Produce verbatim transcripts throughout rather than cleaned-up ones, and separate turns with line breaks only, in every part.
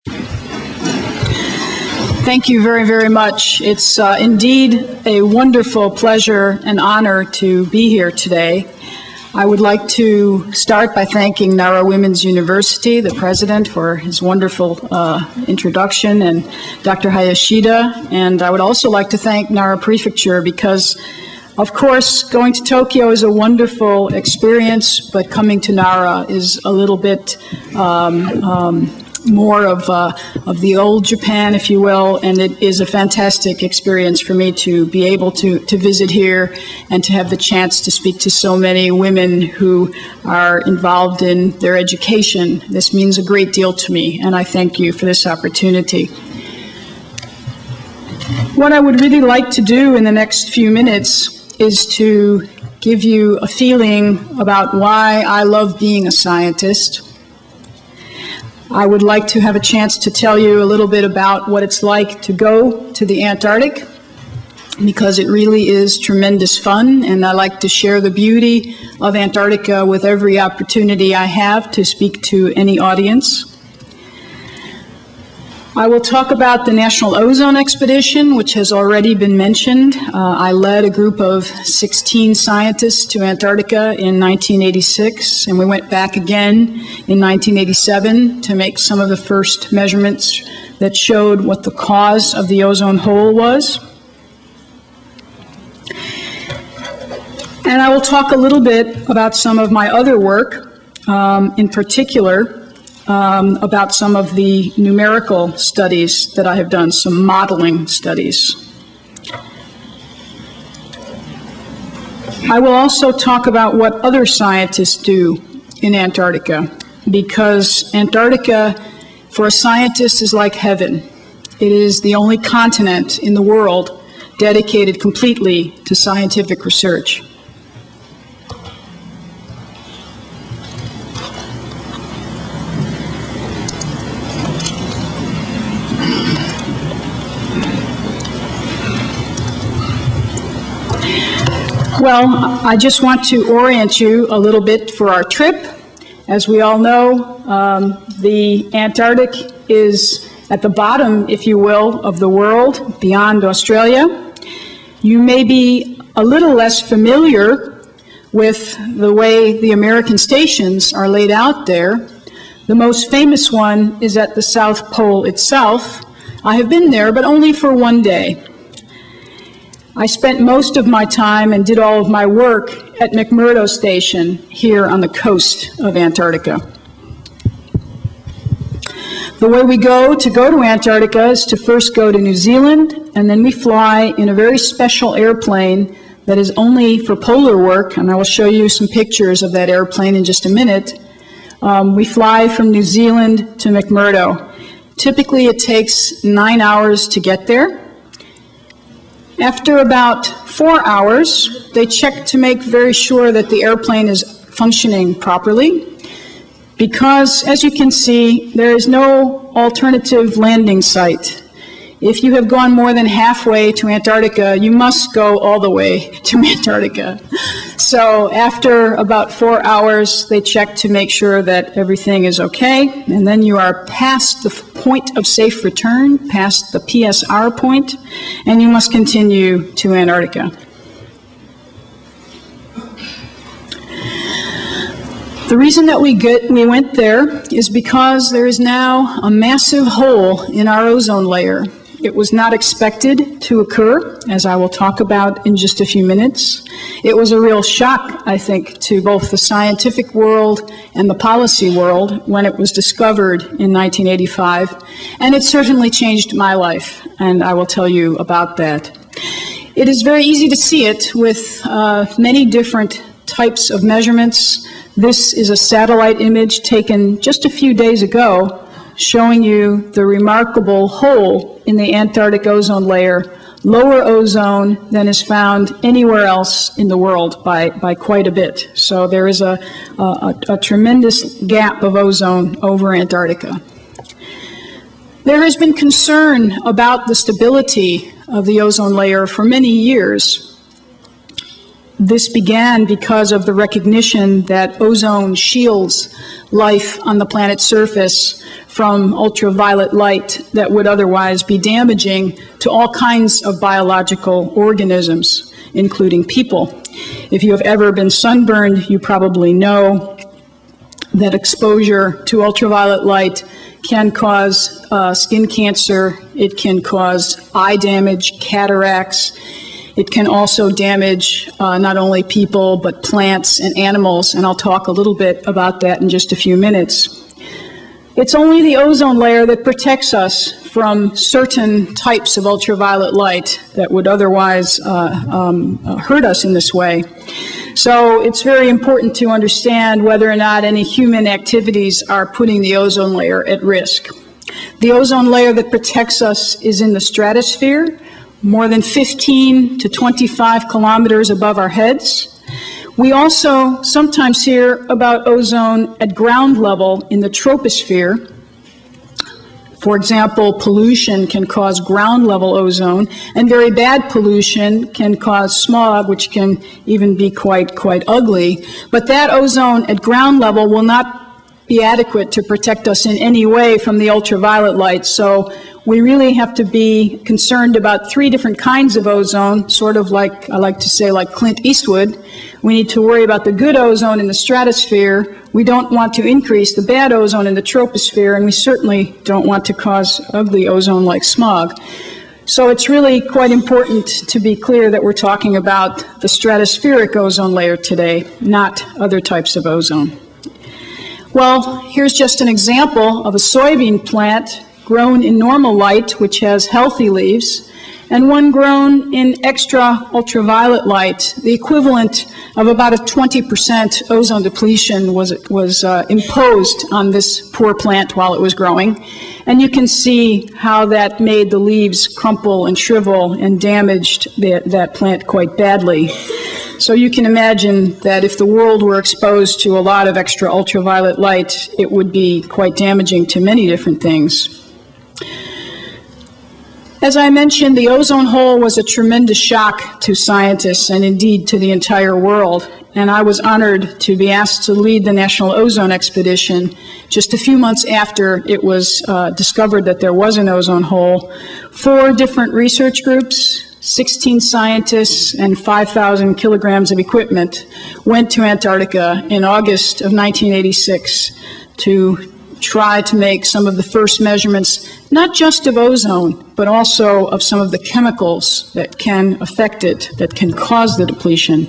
Thank you very, very much. It's uh, indeed a wonderful pleasure and honor to be here today. I would like to start by thanking Nara Women's University, the president, for his wonderful uh, introduction, and Doctor Hayashida. And I would also like to thank Nara Prefecture because, of course, going to Tokyo is a wonderful experience, but coming to Nara is a little bit um, um, more of uh, of the old Japan, if you will, and it is a fantastic experience for me to be able to, to visit here and to have the chance to speak to so many women who are involved in their education. This means a great deal to me, and I thank you for this opportunity. What I would really like to do in the next few minutes is to give you a feeling about why I love being a scientist. I would like to have a chance to tell you a little bit about what it's like to go to the Antarctic, because it really is tremendous fun, and I like to share the beauty of Antarctica with every opportunity I have to speak to any audience. I will talk about the National Ozone Expedition, which has already been mentioned. Uh, I led a group of sixteen scientists to Antarctica in nineteen eighty-six, and we went back again in nineteen eighty-seven to make some of the first measurements that showed what the cause of the ozone hole was. And I will talk a little bit about some of my other work, um, in particular, Um, about some of the numerical studies that I have done, some modeling studies. I will also talk about what other scientists do in Antarctica, because Antarctica, for a scientist, is like heaven. It is the only continent in the world dedicated completely to scientific research. Well, I just want to orient you a little bit for our trip. As we all know, um, the Antarctic is at the bottom, if you will, of the world, beyond Australia. You may be a little less familiar with the way the American stations are laid out there. The most famous one is at the South Pole itself. I have been there, but only for one day. I spent most of my time and did all of my work at McMurdo Station here on the coast of Antarctica. The way we go to go to Antarctica is to first go to New Zealand, and then we fly in a very special airplane that is only for polar work, and I will show you some pictures of that airplane in just a minute. Um, we fly from New Zealand to McMurdo. Typically it takes nine hours to get there. After about four hours, they check to make very sure that the airplane is functioning properly, because, as you can see, there is no alternative landing site. If you have gone more than halfway to Antarctica, you must go all the way to Antarctica. So after about four hours, they check to make sure that everything is okay, and then you are past the point of safe return, past the P S R point, and you must continue to Antarctica. The reason that we, get, we went there is because there is now a massive hole in our ozone layer. It was not expected to occur, as I will talk about in just a few minutes. It was a real shock, I think, to both the scientific world and the policy world when it was discovered in nineteen eighty-five, and it certainly changed my life, and I will tell you about that. It is very easy to see it with uh, many different types of measurements. This is a satellite image taken just a few days ago, showing you the remarkable hole in the Antarctic ozone layer, lower ozone than is found anywhere else in the world by, by quite a bit. So there is a, a, a tremendous gap of ozone over Antarctica. There has been concern about the stability of the ozone layer for many years. This began because of the recognition that ozone shields life on the planet's surface from ultraviolet light that would otherwise be damaging to all kinds of biological organisms, including people. If you have ever been sunburned, you probably know that exposure to ultraviolet light can cause uh, skin cancer, it can cause eye damage, cataracts. It can also damage uh, not only people, but plants and animals, and I'll talk a little bit about that in just a few minutes. It's only the ozone layer that protects us from certain types of ultraviolet light that would otherwise uh, um, hurt us in this way. So it's very important to understand whether or not any human activities are putting the ozone layer at risk. The ozone layer that protects us is in the stratosphere, more than fifteen to twenty-five kilometers above our heads. We also sometimes hear about ozone at ground level in the troposphere. For example, pollution can cause ground level ozone, and very bad pollution can cause smog, which can even be quite, quite ugly. But that ozone at ground level will not be adequate to protect us in any way from the ultraviolet light. So we really have to be concerned about three different kinds of ozone, sort of like, I like to say, like Clint Eastwood. We need to worry about the good ozone in the stratosphere. We don't want to increase the bad ozone in the troposphere, and we certainly don't want to cause ugly ozone like smog. So it's really quite important to be clear that we're talking about the stratospheric ozone layer today, not other types of ozone. Well, here's just an example of a soybean plant grown in normal light, which has healthy leaves, and one grown in extra ultraviolet light. The equivalent of about a twenty percent ozone depletion was, was uh, imposed on this poor plant while it was growing. And you can see how that made the leaves crumple and shrivel and damaged the, that plant quite badly. So you can imagine that if the world were exposed to a lot of extra ultraviolet light, it would be quite damaging to many different things. As I mentioned, the ozone hole was a tremendous shock to scientists and indeed to the entire world. And I was honored to be asked to lead the National Ozone Expedition just a few months after it was uh, discovered that there was an ozone hole. Four different research groups, sixteen scientists, and five thousand kilograms of equipment went to Antarctica in August of nineteen eighty-six to try to make some of the first measurements, not just of ozone, but also of some of the chemicals that can affect it, that can cause the depletion.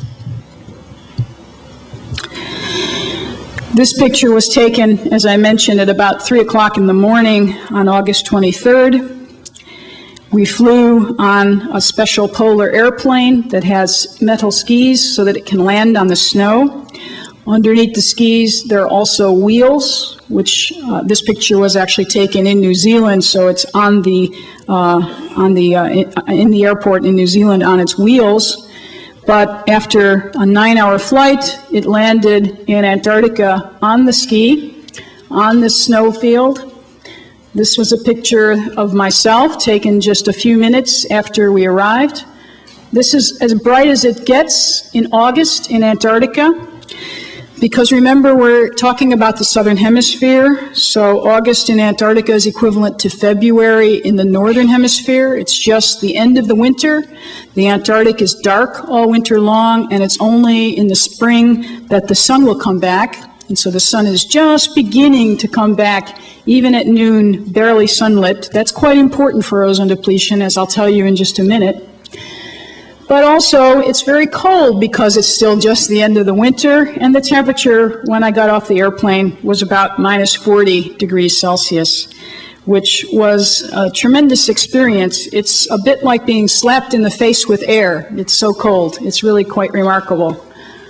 This picture was taken, as I mentioned, at about three o'clock in the morning on August twenty-third. We flew on a special polar airplane that has metal skis so that it can land on the snow. Underneath the skis, there are also wheels, which uh, this picture was actually taken in New Zealand, so it's on the uh, on the uh, in the airport in New Zealand on its wheels. But after a nine-hour flight, it landed in Antarctica on the ski, on the snow field. This was a picture of myself taken just a few minutes after we arrived. This is as bright as it gets in August in Antarctica. Because remember, we're talking about the southern hemisphere, so August in Antarctica is equivalent to February in the northern hemisphere. It's just the end of the winter. The Antarctic is dark all winter long, and it's only in the spring that the sun will come back. And so the sun is just beginning to come back, even at noon, barely sunlit. That's quite important for ozone depletion, as I'll tell you in just a minute. But also, it's very cold because it's still just the end of the winter, and the temperature when I got off the airplane was about minus forty degrees Celsius, which was a tremendous experience. It's a bit like being slapped in the face with air. It's so cold. It's really quite remarkable.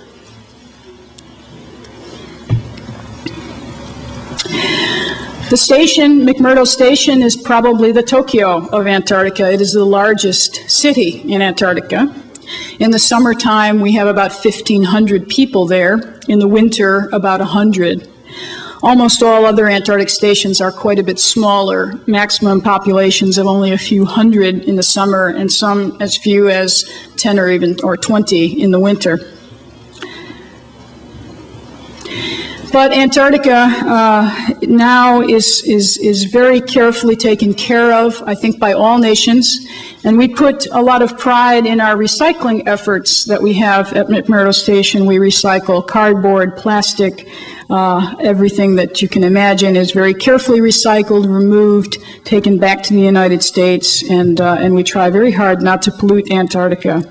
The station, McMurdo Station, is probably the Tokyo of Antarctica. It is the largest city in Antarctica. In the summertime, we have about fifteen hundred people there. In the winter, about one hundred. Almost all other Antarctic stations are quite a bit smaller, maximum populations of only a few hundred in the summer, and some as few as ten or even or twenty in the winter. But Antarctica uh, now is, is, is very carefully taken care of, I think, by all nations. And we put a lot of pride in our recycling efforts that we have at McMurdo Station. We recycle cardboard, plastic, uh, everything that you can imagine is very carefully recycled, removed, taken back to the United States, and, uh, and we try very hard not to pollute Antarctica.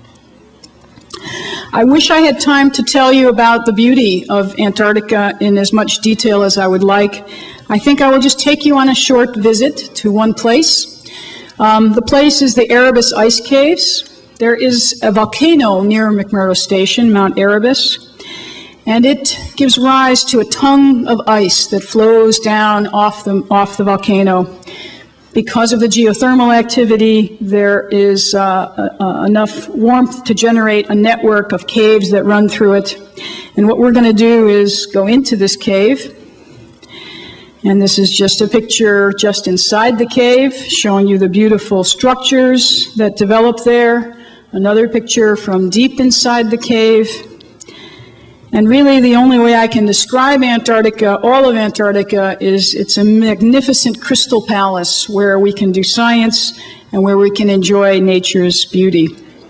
I wish I had time to tell you about the beauty of Antarctica in as much detail as I would like. I think I will just take you on a short visit to one place. Um, the place is the Erebus Ice Caves. There is a volcano near McMurdo Station, Mount Erebus, and it gives rise to a tongue of ice that flows down off the, off the volcano. Because of the geothermal activity, there is uh, uh, enough warmth to generate a network of caves that run through it. And what we're going to do is go into this cave. And this is just a picture just inside the cave, showing you the beautiful structures that develop there. Another picture from deep inside the cave. And really, the only way I can describe Antarctica, all of Antarctica, is it's a magnificent crystal palace where we can do science and where we can enjoy nature's beauty.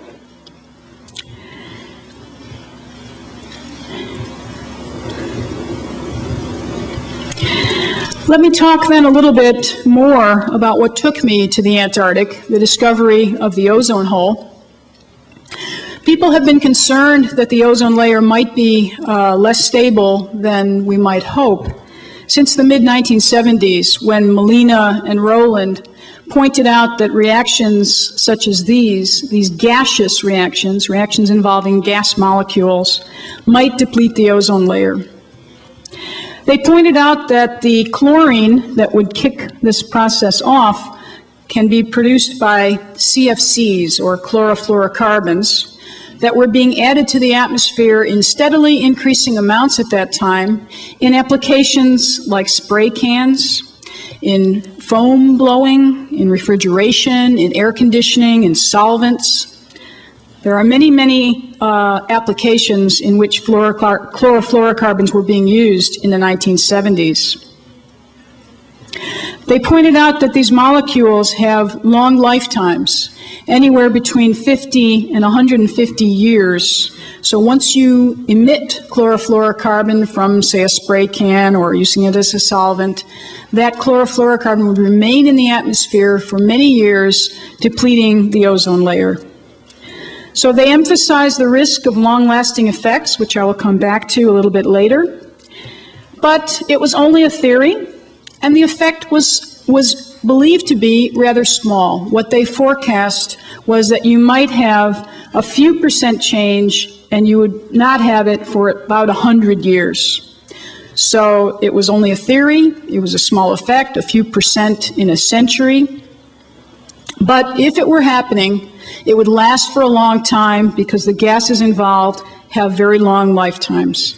Let me talk then a little bit more about what took me to the Antarctic, the discovery of the ozone hole. People have been concerned that the ozone layer might be uh, less stable than we might hope since the mid nineteen seventies, when Molina and Rowland pointed out that reactions such as these, these gaseous reactions, reactions involving gas molecules, might deplete the ozone layer. They pointed out that the chlorine that would kick this process off can be produced by C F Cs, or chlorofluorocarbons, that were being added to the atmosphere in steadily increasing amounts at that time in applications like spray cans, in foam blowing, in refrigeration, in air conditioning, in solvents. There are many, many uh, applications in which chlorofluorocarbons were being used in the nineteen seventies. They pointed out that these molecules have long lifetimes, anywhere between fifty and one hundred fifty years. So once you emit chlorofluorocarbon from, say, a spray can or using it as a solvent, that chlorofluorocarbon would remain in the atmosphere for many years, depleting the ozone layer. So they emphasize the risk of long-lasting effects, which I will come back to a little bit later. But it was only a theory, and the effect was, was believed to be rather small. What they forecast was that you might have a few percent change, and you would not have it for about one hundred years. So it was only a theory, it was a small effect, a few percent in a century. But if it were happening, it would last for a long time because the gases involved have very long lifetimes.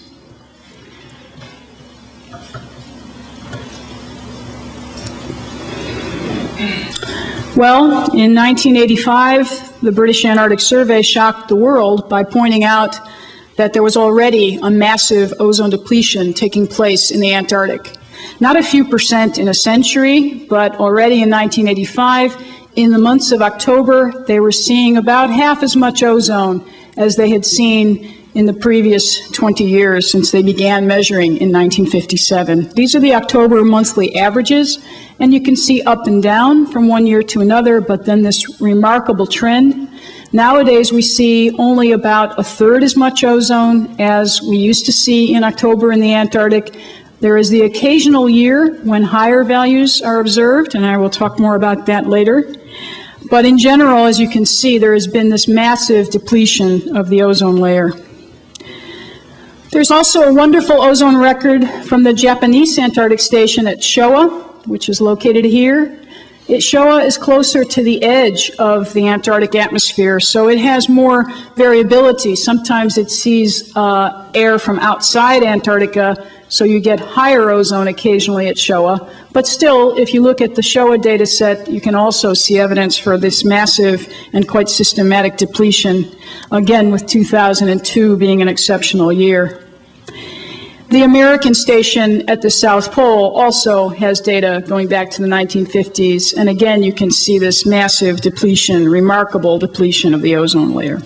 Well, in nineteen eighty-five, the British Antarctic Survey shocked the world by pointing out that there was already a massive ozone depletion taking place in the Antarctic. Not a few percent in a century, but already in nineteen eighty-five, in the months of October, they were seeing about half as much ozone as they had seen in the previous twenty years since they began measuring in nineteen fifty-seven. These are the October monthly averages, and you can see up and down from one year to another, but then this remarkable trend. Nowadays, we see only about a third as much ozone as we used to see in October in the Antarctic. There is the occasional year when higher values are observed, and I will talk more about that later. But in general, as you can see, there has been this massive depletion of the ozone layer. There's also a wonderful ozone record from the Japanese Antarctic Station at Showa, which is located here. It, Showa is closer to the edge of the Antarctic atmosphere, so it has more variability. Sometimes it sees uh, air from outside Antarctica, so you get higher ozone occasionally at Showa. But still, if you look at the Showa data set, you can also see evidence for this massive and quite systematic depletion, again with two thousand two being an exceptional year. The American station at the South Pole also has data going back to the nineteen fifties, and again you can see this massive depletion, remarkable depletion of the ozone layer.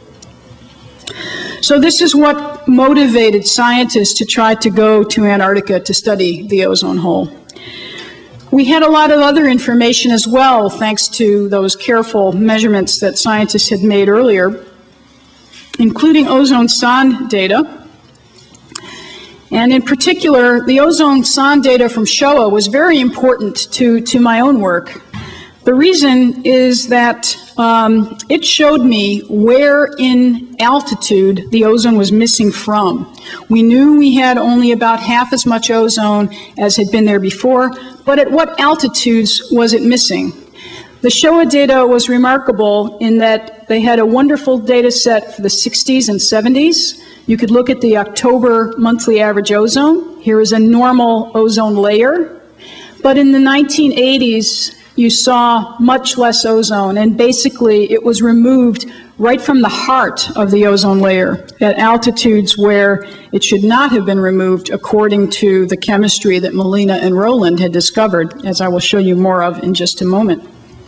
So this is what motivated scientists to try to go to Antarctica to study the ozone hole. We had a lot of other information as well, thanks to those careful measurements that scientists had made earlier, including ozone sonde data. And in particular, the ozone sonde data from SHOA was very important to, to my own work. The reason is that um, it showed me where in altitude the ozone was missing from. We knew we had only about half as much ozone as had been there before, but at what altitudes was it missing? The SHOA data was remarkable in that they had a wonderful data set for the sixties and seventies. You could look at the October monthly average ozone. Here is a normal ozone layer. But in the nineteen eighties, you saw much less ozone, and basically it was removed right from the heart of the ozone layer at altitudes where it should not have been removed according to the chemistry that Molina and Rowland had discovered, as I will show you more of in just a moment.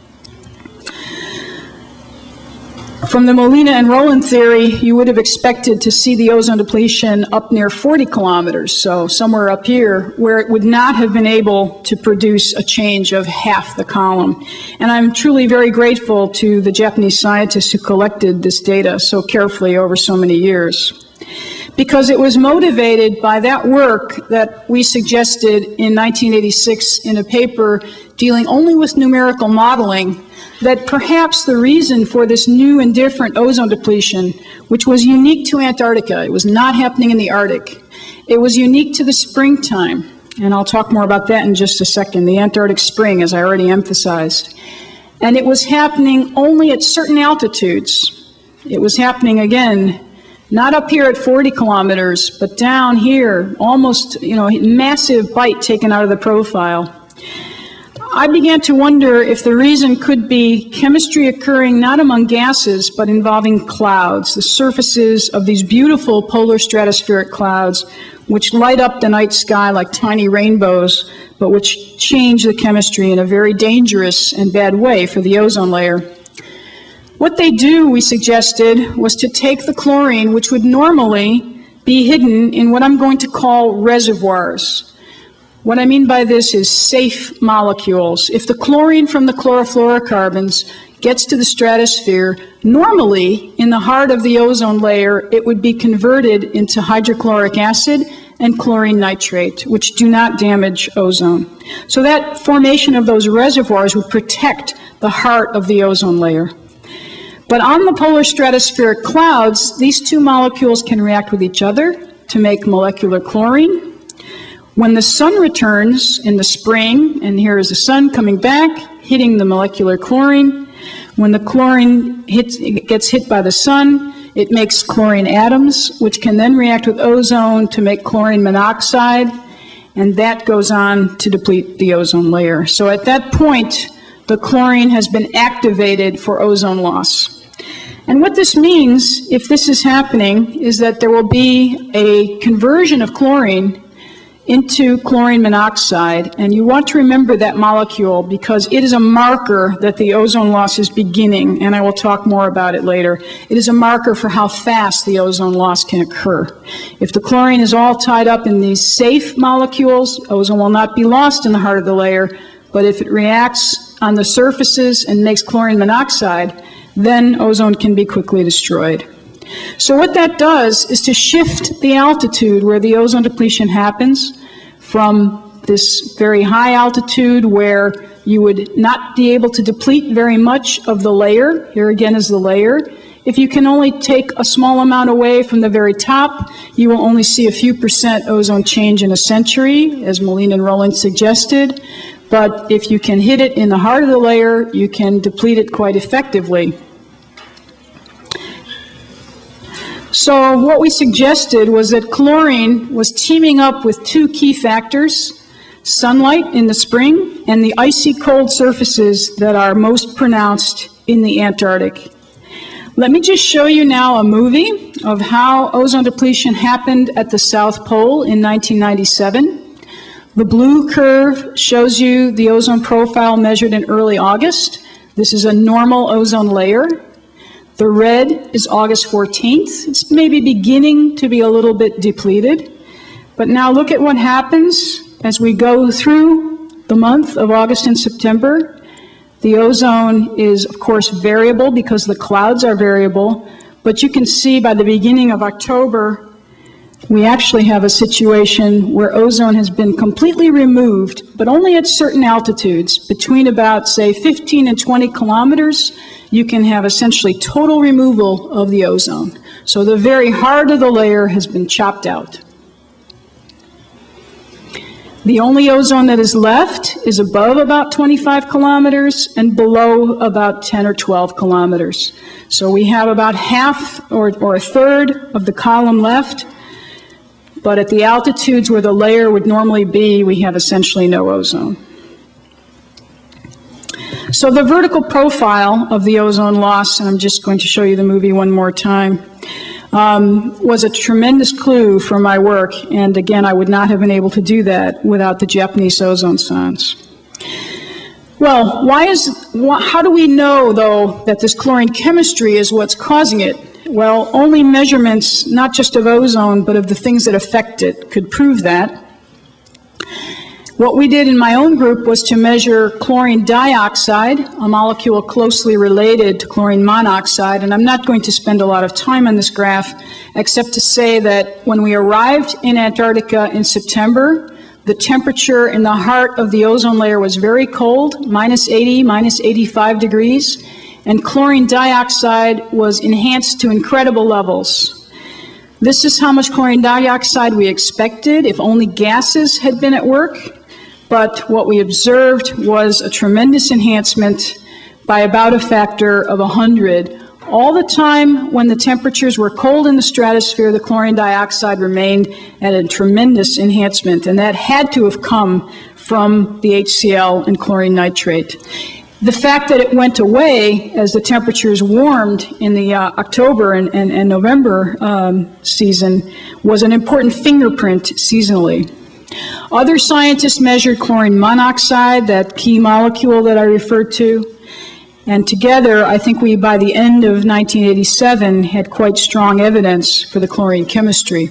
From the Molina and Rowland theory, you would have expected to see the ozone depletion up near forty kilometers, so somewhere up here, where it would not have been able to produce a change of half the column. And I'm truly very grateful to the Japanese scientists who collected this data so carefully over so many years, because it was motivated by that work that we suggested in nineteen eighty-six in a paper dealing only with numerical modeling, that perhaps the reason for this new and different ozone depletion, which was unique to Antarctica, it was not happening in the Arctic, it was unique to the springtime, and I'll talk more about that in just a second, the Antarctic spring, as I already emphasized. And it was happening only at certain altitudes. It was happening, again, not up here at forty kilometers, but down here, almost, you know, massive bite taken out of the profile. I began to wonder if the reason could be chemistry occurring not among gases, but involving clouds, the surfaces of these beautiful polar stratospheric clouds, which light up the night sky like tiny rainbows, but which change the chemistry in a very dangerous and bad way for the ozone layer. What they do, we suggested, was to take the chlorine, which would normally be hidden in what I'm going to call reservoirs. What I mean by this is safe molecules. If the chlorine from the chlorofluorocarbons gets to the stratosphere, normally in the heart of the ozone layer, it would be converted into hydrochloric acid and chlorine nitrate, which do not damage ozone. So that formation of those reservoirs would protect the heart of the ozone layer. But on the polar stratospheric clouds, these two molecules can react with each other to make molecular chlorine. When the sun returns in the spring, and here is the sun coming back, hitting the molecular chlorine, when the chlorine hits, gets hit by the sun, it makes chlorine atoms, which can then react with ozone to make chlorine monoxide, and that goes on to deplete the ozone layer. So at that point, the chlorine has been activated for ozone loss. And what this means, if this is happening, is that there will be a conversion of chlorine into chlorine monoxide, and you want to remember that molecule because it is a marker that the ozone loss is beginning, and I will talk more about it later. It is a marker for how fast the ozone loss can occur. If the chlorine is all tied up in these safe molecules, ozone will not be lost in the heart of the layer, but if it reacts on the surfaces and makes chlorine monoxide, then ozone can be quickly destroyed. So what that does is to shift the altitude where the ozone depletion happens from this very high altitude where you would not be able to deplete very much of the layer. Here again is the layer. If you can only take a small amount away from the very top, you will only see a few percent ozone change in a century, as Molina and Rowland suggested. But if you can hit it in the heart of the layer, you can deplete it quite effectively. So what we suggested was that chlorine was teaming up with two key factors, sunlight in the spring and the icy cold surfaces that are most pronounced in the Antarctic. Let me just show you now a movie of how ozone depletion happened at the South Pole in nineteen ninety-seven. The blue curve shows you the ozone profile measured in early August. This is a normal ozone layer. The red is August fourteenth. It's maybe beginning to be a little bit depleted. But now look at what happens as we go through the month of August and September. The ozone is, of course, variable because the clouds are variable. But you can see by the beginning of October, we actually have a situation where ozone has been completely removed, but only at certain altitudes. Between about, say, fifteen and twenty kilometers, you can have essentially total removal of the ozone. So the very heart of the layer has been chopped out. The only ozone that is left is above about twenty-five kilometers and below about ten or twelve kilometers. So we have about half or, or a third of the column left. But at the altitudes where the layer would normally be, we have essentially no ozone. So the vertical profile of the ozone loss, and I'm just going to show you the movie one more time, um, was a tremendous clue for my work. And again, I would not have been able to do that without the Japanese ozone sondes. Well, why is, how do we know, though, that this chlorine chemistry is what's causing it? Well, only measurements, not just of ozone, but of the things that affect it, could prove that. What we did in my own group was to measure chlorine dioxide, a molecule closely related to chlorine monoxide, and I'm not going to spend a lot of time on this graph, except to say that when we arrived in Antarctica in September, the temperature in the heart of the ozone layer was very cold, minus eighty, minus eighty-five degrees, and chlorine dioxide was enhanced to incredible levels. This is how much chlorine dioxide we expected if only gases had been at work, but what we observed was a tremendous enhancement by about a factor of one hundred. All the time when the temperatures were cold in the stratosphere, the chlorine dioxide remained at a tremendous enhancement, and that had to have come from the H C l and chlorine nitrate. The fact that it went away as the temperatures warmed in the uh, October and, and, and November um, season was an important fingerprint seasonally. Other scientists measured chlorine monoxide, that key molecule that I referred to, and together I think we, by the end of nineteen eighty-seven, had quite strong evidence for the chlorine chemistry.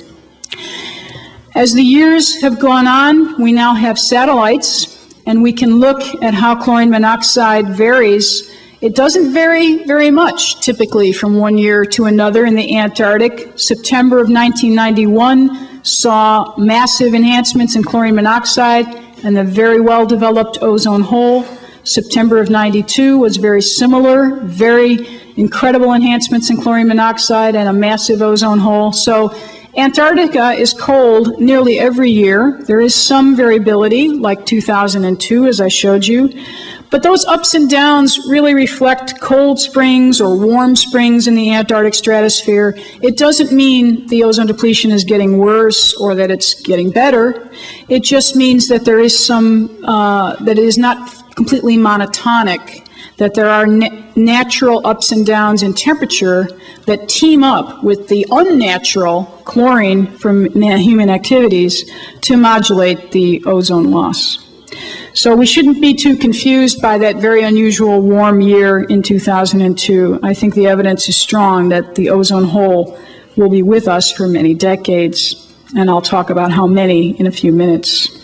As the years have gone on, we now have satellites, and we can look at how chlorine monoxide varies. It doesn't vary very much, typically, from one year to another in the Antarctic. September of nineteen ninety-one saw massive enhancements in chlorine monoxide and the very well-developed ozone hole. September of ninety-two was very similar, very incredible enhancements in chlorine monoxide and a massive ozone hole. So Antarctica is cold nearly every year. There is some variability, like two thousand two, as I showed you. But those ups and downs really reflect cold springs or warm springs in the Antarctic stratosphere. It doesn't mean the ozone depletion is getting worse or that it's getting better. It just means that there is some, uh, that it is not completely monotonic, that there are na natural ups and downs in temperature that team up with the unnatural chlorine from human activities to modulate the ozone loss. So we shouldn't be too confused by that very unusual warm year in two thousand two. I think the evidence is strong that the ozone hole will be with us for many decades, and I'll talk about how many in a few minutes.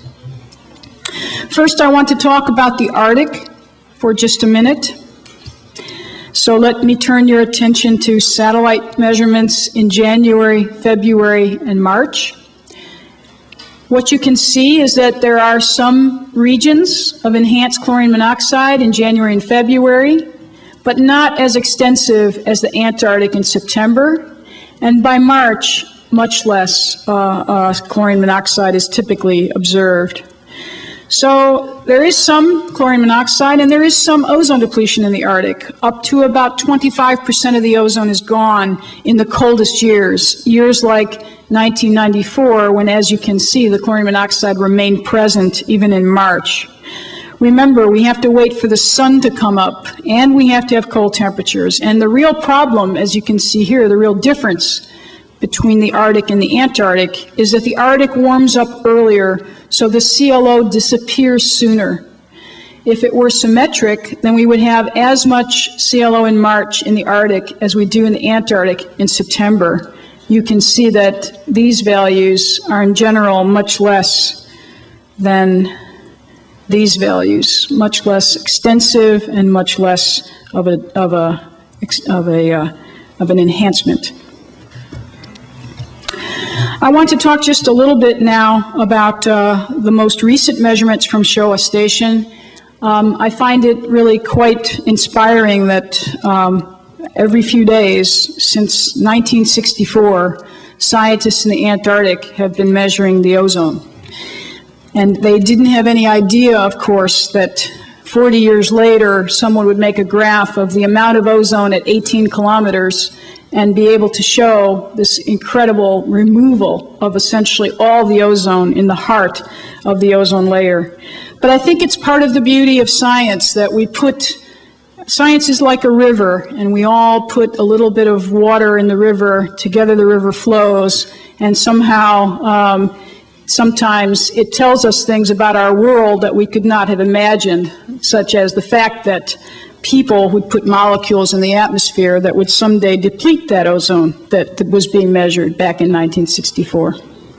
First, I want to talk about the Arctic for just a minute. So let me turn your attention to satellite measurements in January, February, and March. What you can see is that there are some regions of enhanced chlorine monoxide in January and February, but not as extensive as the Antarctic in September. And by March, much less uh, uh, chlorine monoxide is typically observed. So there is some chlorine monoxide and there is some ozone depletion in the Arctic. Up to about twenty-five percent of the ozone is gone in the coldest years, years like nineteen ninety-four, when, as you can see, the chlorine monoxide remained present even in March. Remember, we have to wait for the sun to come up, and we have to have cold temperatures. And the real problem, as you can see here, the real difference between the Arctic and the Antarctic is that the Arctic warms up earlier, so the C L O disappears sooner. If it were symmetric, then we would have as much C L O in March in the Arctic as we do in the Antarctic in September. You can see that these values are in general much less than these values, much less extensive and much less of a of a of a uh, of an enhancement. I want to talk just a little bit now about uh, the most recent measurements from Showa Station. Um, I find it really quite inspiring that um, every few days since nineteen sixty-four, scientists in the Antarctic have been measuring the ozone. And they didn't have any idea, of course, that forty years later, someone would make a graph of the amount of ozone at eighteen kilometers and be able to show this incredible removal of essentially all the ozone in the heart of the ozone layer. But I think it's part of the beauty of science that we put, science is like a river, and we all put a little bit of water in the river, together the river flows, and somehow um, sometimes it tells us things about our world that we could not have imagined, such as the fact that people would put molecules in the atmosphere that would someday deplete that ozone that, that was being measured back in nineteen sixty-four.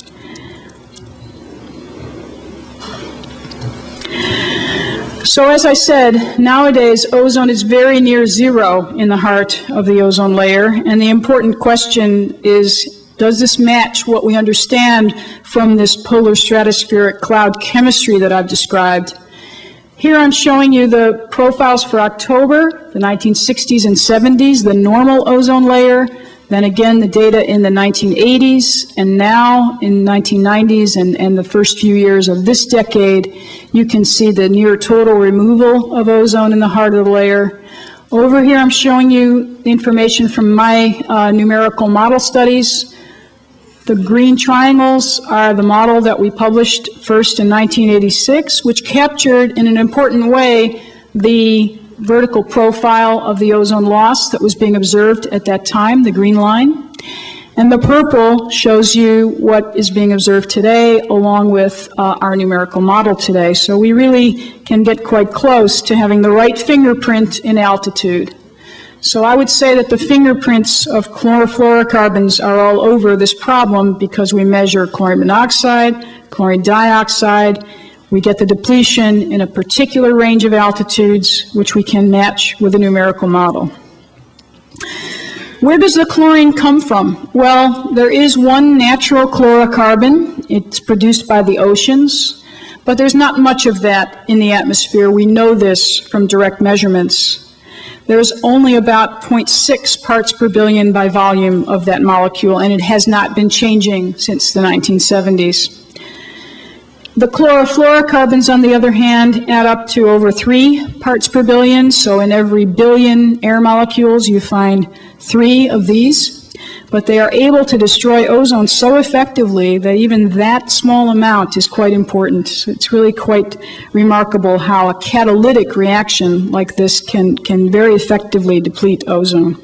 So as I said, nowadays ozone is very near zero in the heart of the ozone layer, and the important question is, does this match what we understand from this polar stratospheric cloud chemistry that I've described? Here I'm showing you the profiles for October, the nineteen sixties and seventies, the normal ozone layer, then again the data in the nineteen eighties, and now in nineteen nineties and, and the first few years of this decade, you can see the near total removal of ozone in the heart of the layer. Over here I'm showing you the information from my uh, numerical model studies. The green triangles are the model that we published first in nineteen eighty-six, which captured in an important way the vertical profile of the ozone loss that was being observed at that time, the green line. And the purple shows you what is being observed today along with uh, our numerical model today. So we really can get quite close to having the right fingerprint in altitude. So I would say that the fingerprints of chlorofluorocarbons are all over this problem because we measure chlorine monoxide, chlorine dioxide. We get the depletion in a particular range of altitudes, which we can match with a numerical model. Where does the chlorine come from? Well, there is one natural chlorocarbon. It's produced by the oceans, but there's not much of that in the atmosphere. We know this from direct measurements. There's only about zero point six parts per billion by volume of that molecule, and it has not been changing since the nineteen seventies. The chlorofluorocarbons, on the other hand, add up to over three parts per billion, so in every billion air molecules you find three of these. But they are able to destroy ozone so effectively that even that small amount is quite important. So it's really quite remarkable how a catalytic reaction like this can, can very effectively deplete ozone.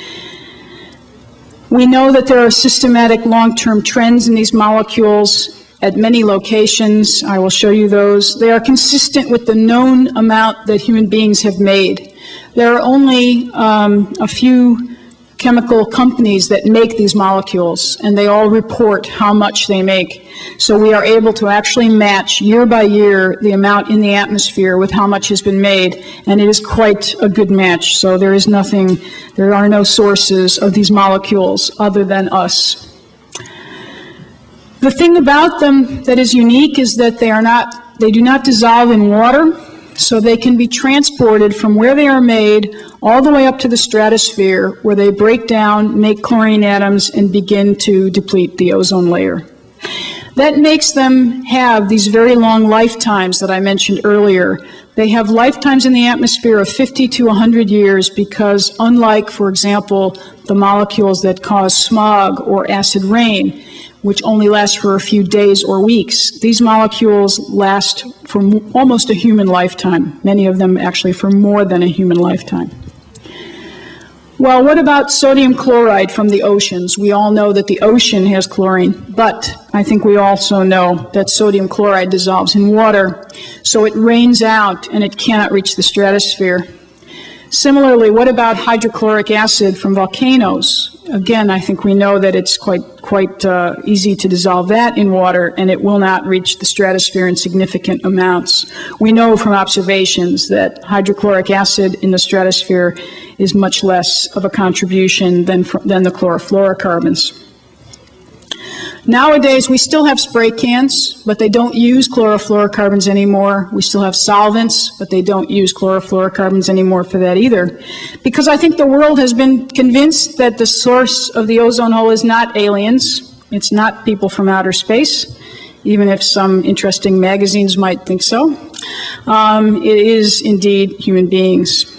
We know that there are systematic long-term trends in these molecules at many locations. I will show you those. They are consistent with the known amount that human beings have made. There are only um, a few chemical companies that make these molecules, and they all report how much they make. So we are able to actually match year by year the amount in the atmosphere with how much has been made, and it is quite a good match. So there is nothing, there are no sources of these molecules other than us. The thing about them that is unique is that they are not, they do not dissolve in water, so they can be transported from where they are made all the way up to the stratosphere, where they break down, make chlorine atoms, and begin to deplete the ozone layer. That makes them have these very long lifetimes that I mentioned earlier. They have lifetimes in the atmosphere of fifty to one hundred years because, unlike, for example, the molecules that cause smog or acid rain, which only last for a few days or weeks, these molecules last for almost a human lifetime, many of them actually for more than a human lifetime. Well, what about sodium chloride from the oceans? We all know that the ocean has chlorine, but I think we also know that sodium chloride dissolves in water, so it rains out and it cannot reach the stratosphere. Similarly, what about hydrochloric acid from volcanoes? Again, I think we know that it's quite, quite uh, easy to dissolve that in water, and it will not reach the stratosphere in significant amounts. We know from observations that hydrochloric acid in the stratosphere is much less of a contribution than, than the chlorofluorocarbons. Nowadays, we still have spray cans, but they don't use chlorofluorocarbons anymore. We still have solvents, but they don't use chlorofluorocarbons anymore for that either. Because I think the world has been convinced that the source of the ozone hole is not aliens. It's not people from outer space, even if some interesting magazines might think so. Um, it is indeed human beings.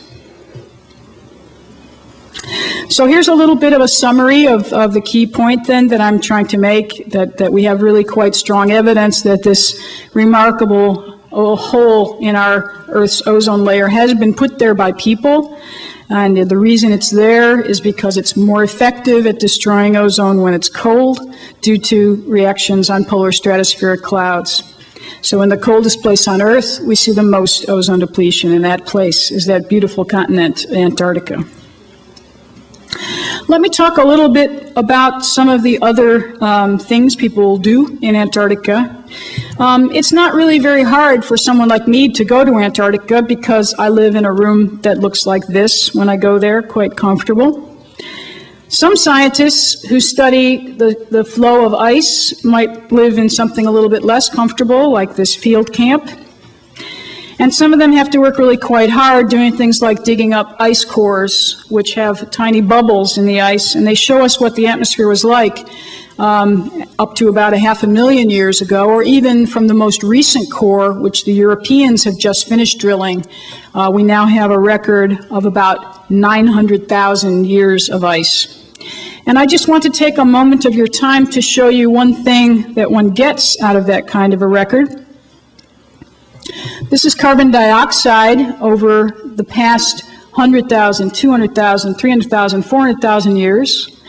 So here's a little bit of a summary of, of the key point then that I'm trying to make, that, that we have really quite strong evidence that this remarkable hole in our Earth's ozone layer has been put there by people. And the reason it's there is because it's more effective at destroying ozone when it's cold due to reactions on polar stratospheric clouds. So in the coldest place on Earth, we see the most ozone depletion, and that place is that beautiful continent, Antarctica. Let me talk a little bit about some of the other um, things people do in Antarctica. Um, it's not really very hard for someone like me to go to Antarctica because I live in a room that looks like this when I go there, quite comfortable. Some scientists who study the, the flow of ice might live in something a little bit less comfortable, like this field camp. And some of them have to work really quite hard doing things like digging up ice cores, which have tiny bubbles in the ice, and they show us what the atmosphere was like um, up to about a half a million years ago, or even from the most recent core, which the Europeans have just finished drilling. Uh, we now have a record of about nine hundred thousand years of ice. And I just want to take a moment of your time to show you one thing that one gets out of that kind of a record. This is carbon dioxide over the past one hundred thousand, two hundred thousand, three hundred thousand, four hundred thousand years.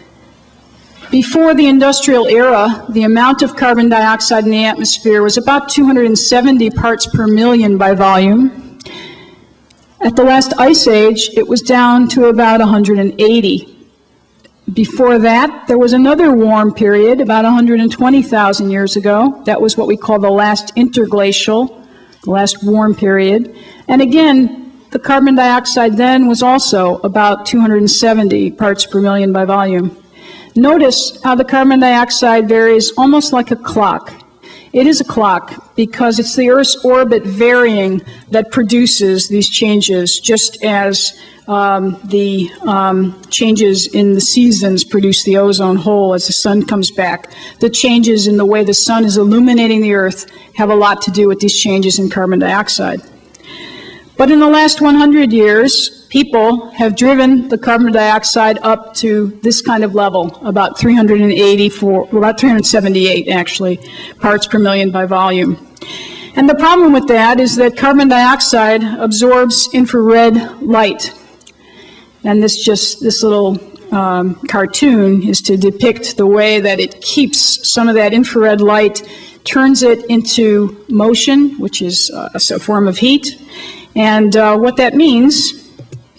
Before the industrial era, the amount of carbon dioxide in the atmosphere was about two hundred seventy parts per million by volume. At the last ice age, it was down to about one hundred eighty. Before that, there was another warm period about one hundred twenty thousand years ago. That was what we call the last interglacial, the last warm period. And again, the carbon dioxide then was also about two hundred seventy parts per million by volume. Notice how the carbon dioxide varies almost like a clock. It is a clock because it's the Earth's orbit varying that produces these changes, just as um, the um, changes in the seasons produce the ozone hole as the sun comes back. The changes in the way the sun is illuminating the Earth have a lot to do with these changes in carbon dioxide. But in the last one hundred years, people have driven the carbon dioxide up to this kind of level, about three hundred eighty-four, about three hundred seventy-eight actually, parts per million by volume. And the problem with that is that carbon dioxide absorbs infrared light. And this just, this little um, cartoon is to depict the way that it keeps some of that infrared light, turns it into motion, which is uh, a form of heat. And uh, what that means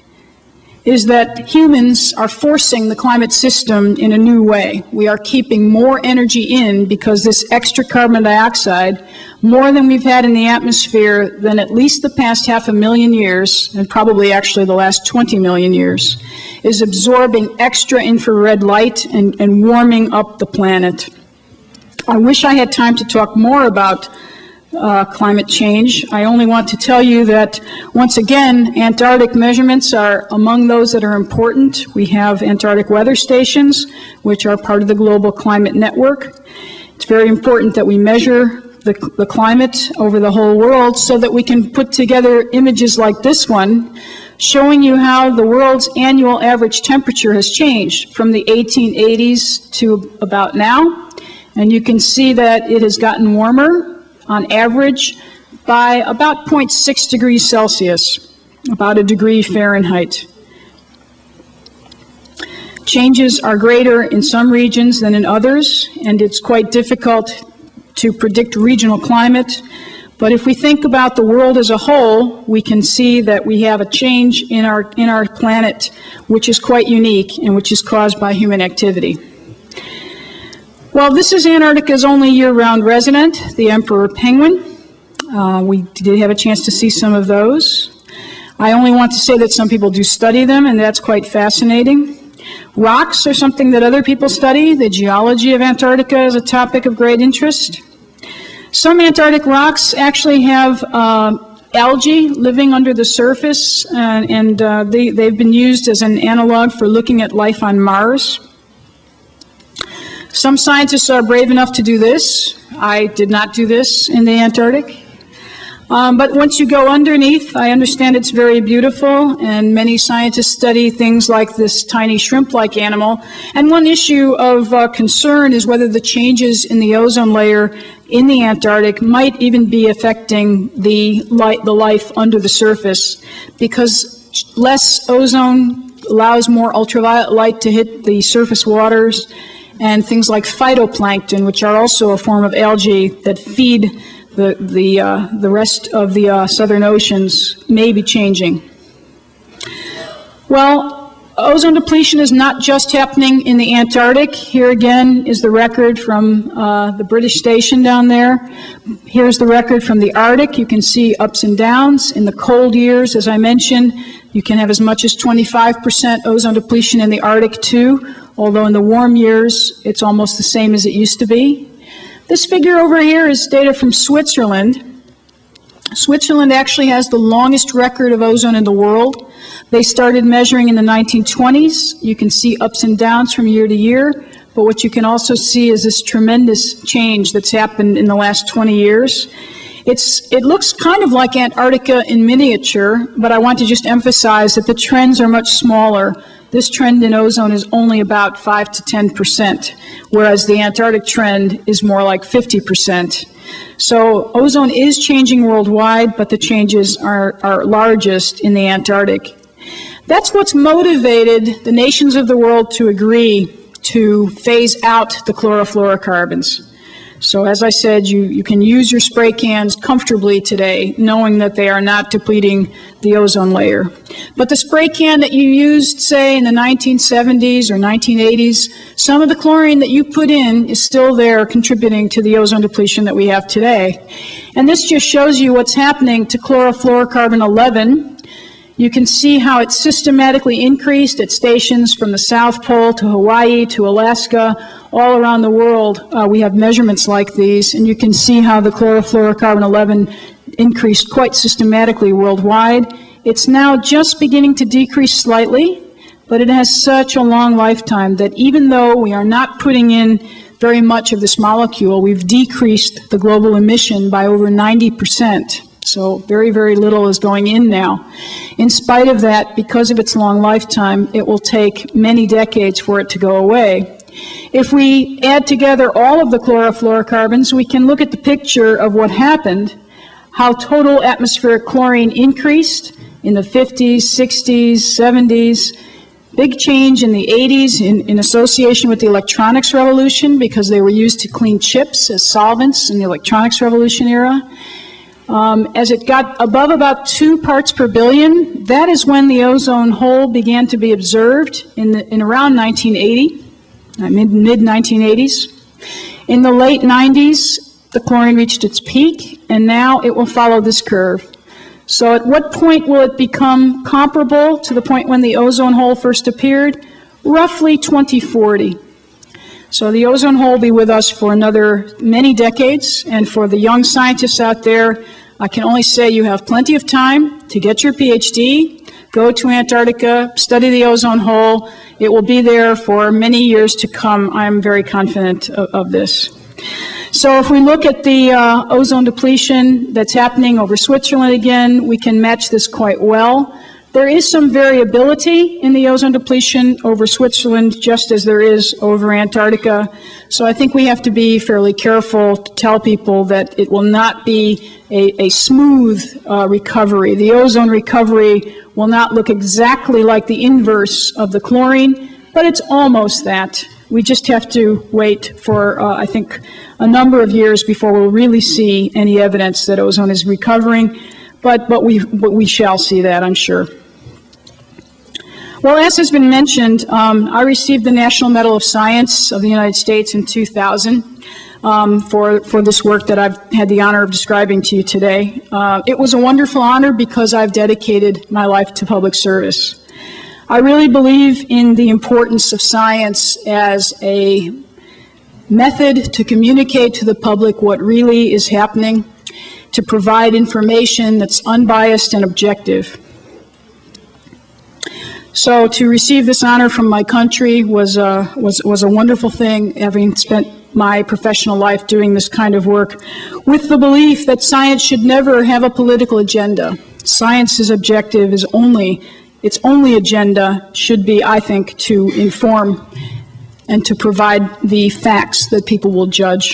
is that humans are forcing the climate system in a new way. We are keeping more energy in because this extra carbon dioxide, more than we've had in the atmosphere than at least the past half a million years, and probably actually the last twenty million years, is absorbing extra infrared light and, and warming up the planet. I wish I had time to talk more about Uh, climate change. I only want to tell you that, once again, Antarctic measurements are among those that are important. We have Antarctic weather stations, which are part of the Global Climate Network. It's very important that we measure the, the climate over the whole world so that we can put together images like this one, showing you how the world's annual average temperature has changed from the eighteen eighties to about now. And you can see that it has gotten warmer on average by about zero point six degrees Celsius, about a degree Fahrenheit. Changes are greater in some regions than in others, and it's quite difficult to predict regional climate. But if we think about the world as a whole, we can see that we have a change in our, in our planet which is quite unique and which is caused by human activity. Well, this is Antarctica's only year-round resident, the emperor penguin. Uh, we did have a chance to see some of those. I only want to say that some people do study them, and that's quite fascinating. Rocks are something that other people study. The geology of Antarctica is a topic of great interest. Some Antarctic rocks actually have uh, algae living under the surface, uh, and uh, they, they've been used as an analog for looking at life on Mars. Some scientists are brave enough to do this. I did not do this in the Antarctic. Um, but once you go underneath, I understand it's very beautiful, and many scientists study things like this tiny shrimp-like animal. And one issue of uh, concern is whether the changes in the ozone layer in the Antarctic might even be affecting the, light, the life under the surface, because less ozone allows more ultraviolet light to hit the surface waters, and things like phytoplankton, which are also a form of algae that feed the, the, uh, the rest of the uh, southern oceans, may be changing. Well, ozone depletion is not just happening in the Antarctic. Here again is the record from uh, the British station down there. Here's the record from the Arctic. You can see ups and downs. In the cold years, as I mentioned, you can have as much as twenty-five percent ozone depletion in the Arctic too, although in the warm years, it's almost the same as it used to be. This figure over here is data from Switzerland. Switzerland actually has the longest record of ozone in the world. They started measuring in the nineteen twenties. You can see ups and downs from year to year, but what you can also see is this tremendous change that's happened in the last twenty years. It's, it looks kind of like Antarctica in miniature, but I want to just emphasize that the trends are much smaller. This trend in ozone is only about five to ten percent, whereas the Antarctic trend is more like fifty percent. So ozone is changing worldwide, but the changes are, are largest in the Antarctic. That's what's motivated the nations of the world to agree to phase out the chlorofluorocarbons. So as I said, you, you can use your spray cans comfortably today, knowing that they are not depleting the ozone layer. But the spray can that you used, say, in the nineteen seventies or nineteen eighties, some of the chlorine that you put in is still there contributing to the ozone depletion that we have today. And this just shows you what's happening to chlorofluorocarbon eleven. You can see how it's systematically increased at stations from the South Pole to Hawaii to Alaska. All around the world, uh, we have measurements like these, and you can see how the chlorofluorocarbon eleven increased quite systematically worldwide. It's now just beginning to decrease slightly, but it has such a long lifetime that even though we are not putting in very much of this molecule, we've decreased the global emission by over ninety percent. So very, very little is going in now. In spite of that, because of its long lifetime, it will take many decades for it to go away. If we add together all of the chlorofluorocarbons, we can look at the picture of what happened, how total atmospheric chlorine increased in the fifties, sixties, seventies, big change in the eighties in, in association with the electronics revolution because they were used to clean chips as solvents in the electronics revolution era. Um, as it got above about two parts per billion, that is when the ozone hole began to be observed in, the, in around nineteen eighty. Mid nineteen eighties. In the late nineties, the chlorine reached its peak, and now it will follow this curve. So at what point will it become comparable to the point when the ozone hole first appeared? Roughly twenty forty. So the ozone hole will be with us for another many decades, and for the young scientists out there, I can only say you have plenty of time to get your PhD, go to Antarctica, study the ozone hole. It will be there for many years to come. I'm very confident of, of this. So if we look at the uh, ozone depletion that's happening over Switzerland again, we can match this quite well. There is some variability in the ozone depletion over Switzerland, just as there is over Antarctica. So I think we have to be fairly careful to tell people that it will not be a, a smooth uh, recovery. The ozone recovery will not look exactly like the inverse of the chlorine, but it's almost that. We just have to wait for, uh, I think, a number of years before we'll really see any evidence that ozone is recovering, but, but, we, but we shall see that, I'm sure. Well, as has been mentioned, um, I received the National Medal of Science of the United States in two thousand um, for, for this work that I've had the honor of describing to you today. Uh, it was a wonderful honor because I've dedicated my life to public service. I really believe in the importance of science as a method to communicate to the public what really is happening, to provide information that's unbiased and objective. So to receive this honor from my country was a, was, was a wonderful thing, having spent my professional life doing this kind of work, with the belief that science should never have a political agenda. Science's objective is only, its only agenda should be, I think, to inform and to provide the facts that people will judge.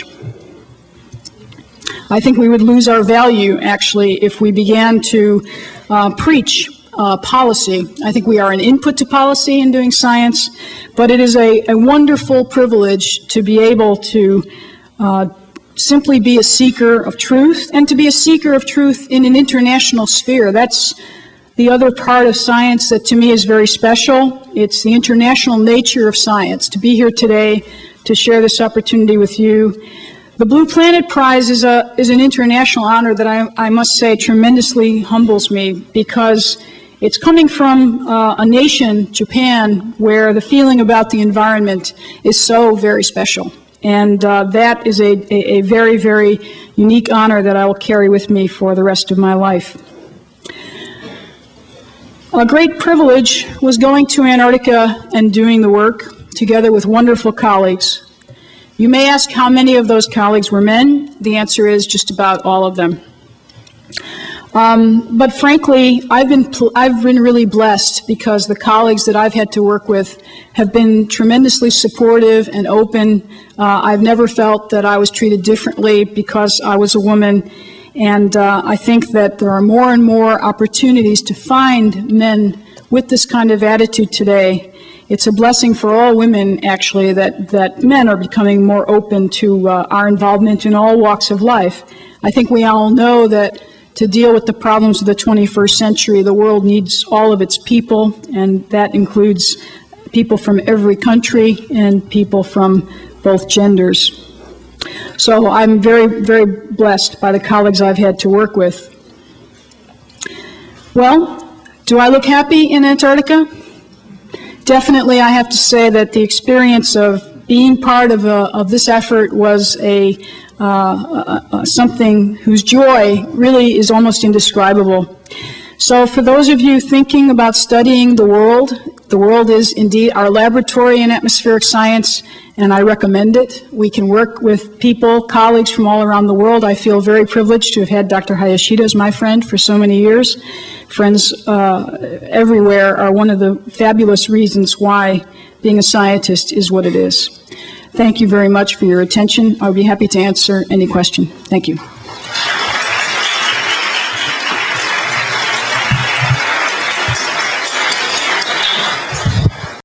I think we would lose our value, actually, if we began to uh, preach Uh, policy. I think we are an input to policy in doing science, but it is a, a wonderful privilege to be able to uh, simply be a seeker of truth, and to be a seeker of truth in an international sphere. That's the other part of science that to me is very special. It's the international nature of science. To be here today, to share this opportunity with you. The Blue Planet Prize is, a, is an international honor that I, I must say tremendously humbles me, because it's coming from uh, a nation, Japan, where the feeling about the environment is so very special. And uh, that is a, a, a very, very unique honor that I will carry with me for the rest of my life. A great privilege was going to Antarctica and doing the work together with wonderful colleagues. You may ask how many of those colleagues were men. The answer is just about all of them. Um, but frankly, I've been, I've been really blessed because the colleagues that I've had to work with have been tremendously supportive and open. Uh, I've never felt that I was treated differently because I was a woman. And uh, I think that there are more and more opportunities to find men with this kind of attitude today. It's a blessing for all women, actually, that, that men are becoming more open to uh, our involvement in all walks of life. I think we all know that to deal with the problems of the twenty-first century, the world needs all of its people, and that includes people from every country and people from both genders. So I'm very, very blessed by the colleagues I've had to work with. Well, do I look happy in Antarctica? Definitely, I have to say that the experience of being part of, a, of this effort was a Uh, uh, something whose joy really is almost indescribable. So for those of you thinking about studying the world, the world is indeed our laboratory in atmospheric science, and I recommend it. We can work with people, colleagues from all around the world. I feel very privileged to have had Doctor Hayashida as my friend for so many years. Friends uh, everywhere are one of the fabulous reasons why being a scientist is what it is. Thank you very much for your attention. I'll be happy to answer any question. Thank you.